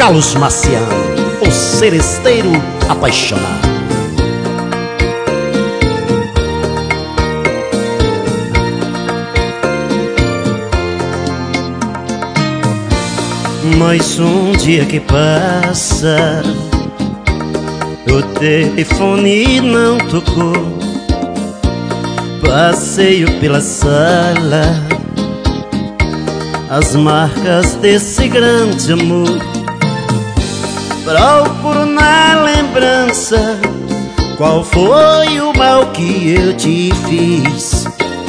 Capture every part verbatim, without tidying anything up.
Carlos Marciano, o seresteiro apaixonado. Mais um dia que passa, o telefone não tocou. Passeio pela sala, as marcas desse grande amor. Procuro na lembrança qual foi o mal que eu te fiz.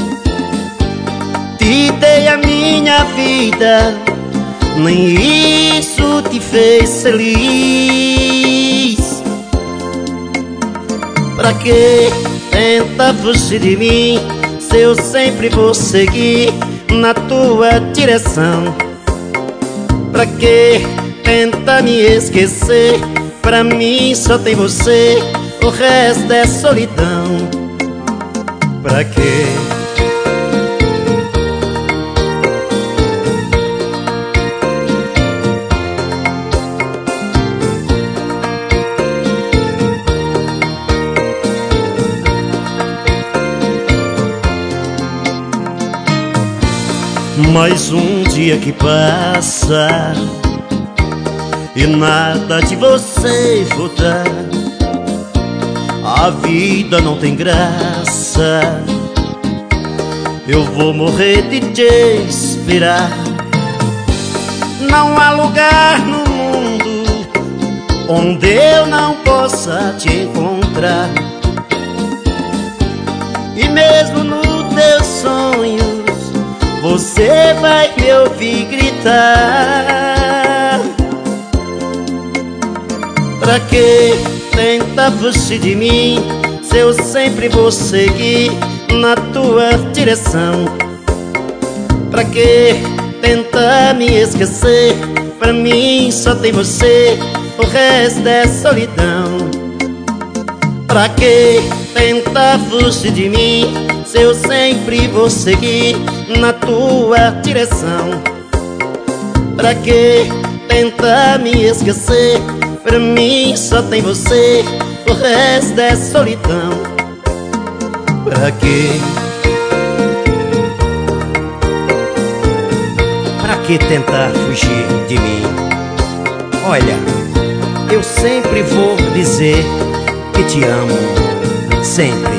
Te dei a minha vida, nem isso te fez feliz. Pra que tenta fugir de mim, se eu sempre vou seguir na tua direção? Pra que tenta me esquecer, pra mim só tem você, o resto é solidão. Pra que? Mais um dia que passa e nada de você voltar. A vida não tem graça, eu vou morrer de te esperar. Não há lugar no mundo onde eu não possa te encontrar. E mesmo nos teus sonhos você vai me ouvir gritar. Pra que tenta fugir de mim, se eu sempre vou seguir na tua direção? Pra que tenta me esquecer, pra mim só tem você, o resto é solidão. Pra que tenta fugir de mim, se eu sempre vou seguir na tua direção? Pra que tenta me esquecer, pra mim só tem você, o resto é solidão. Pra que? Pra que tentar fugir de mim? Olha, eu sempre vou dizer que te amo, sempre.